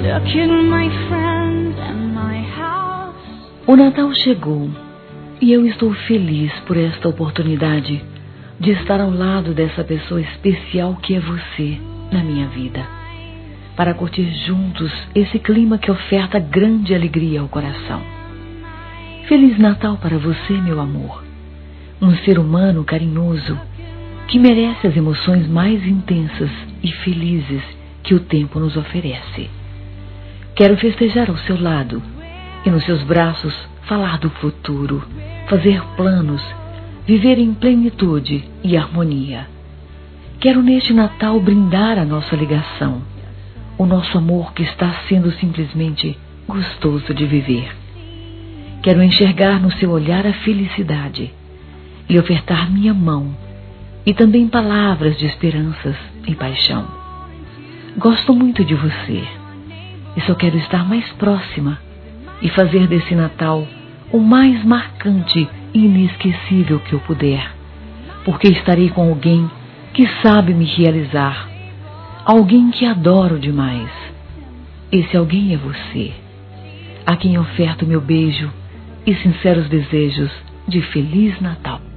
Look at my friends and my house. O Natal chegou e eu estou feliz por esta oportunidade de estar ao lado dessa pessoa especial que é você na minha vida, para curtir juntos esse clima que oferta grande alegria ao coração. Feliz Natal para você, meu amor, um ser humano carinhoso que merece as emoções mais intensas e felizes que o tempo nos oferece. Quero festejar ao seu lado e nos seus braços falar do futuro, fazer planos, viver em plenitude e harmonia. Quero neste Natal brindar a nossa ligação, o nosso amor que está sendo simplesmente gostoso de viver. Quero enxergar no seu olhar a felicidade e ofertar minha mão e também palavras de esperanças e paixão. Gosto muito de você e só quero estar mais próxima e fazer desse Natal o mais marcante e inesquecível que eu puder, porque estarei com alguém que sabe me realizar, alguém que adoro demais. Esse alguém é você, a quem oferto meu beijo e sinceros desejos de Feliz Natal.